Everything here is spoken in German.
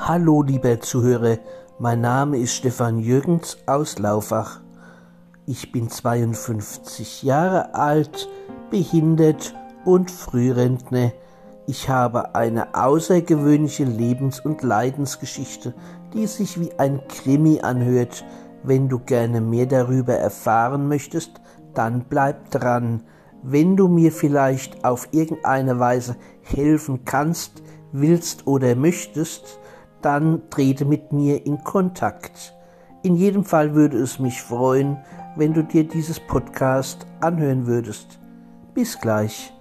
Hallo lieber Zuhörer, mein Name ist Stefan Jürgens aus Laufach. Ich bin 52 Jahre alt, behindert und Frührentner. Ich habe eine außergewöhnliche Lebens- und Leidensgeschichte, die sich wie ein Krimi anhört. Wenn du gerne mehr darüber erfahren möchtest, dann bleib dran. Wenn du mir vielleicht auf irgendeine Weise helfen kannst, willst oder möchtest, dann trete mit mir in Kontakt. In jedem Fall würde es mich freuen, wenn du dir dieses Podcast anhören würdest. Bis gleich.